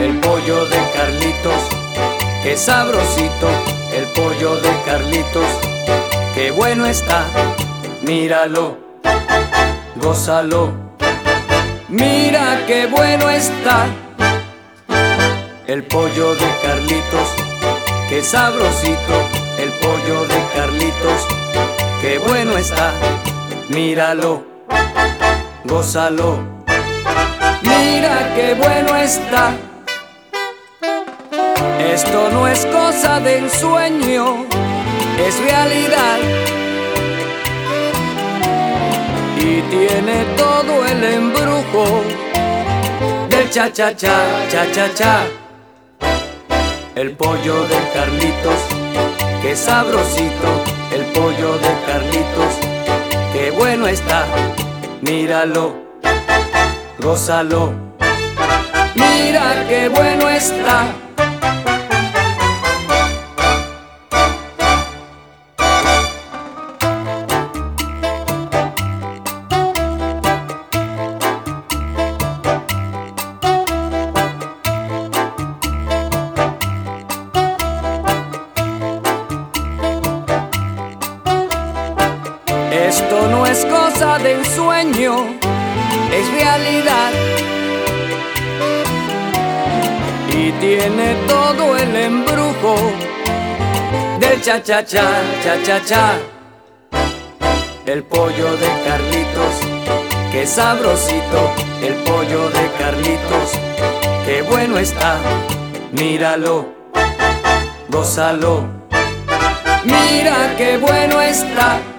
el pollo de Carlitos, qué sabrosito, el pollo de Carlitos, qué bueno está, míralo, gózalo, mira qué bueno está, el pollo de Carlitos, qué sabrosito, el pollo de Carlitos, qué bueno está, míralo, gózalo, mira qué bueno está. Esto no es cosa de ensueño, es realidad. Y tiene todo el embrujo del cha-cha-cha, cha-cha-cha. El pollo de Carlitos, qué sabrosito, el pollo de Carlitos, qué bueno está, míralo, gózalo, mira qué bueno está. Esto no es cosa de ensueño, es realidad. Y tiene todo el embrujo del cha-cha-cha, cha-cha-cha. El pollo de Carlitos, qué sabrosito, el pollo de Carlitos, qué bueno está, míralo, gózalo, mira qué bueno está.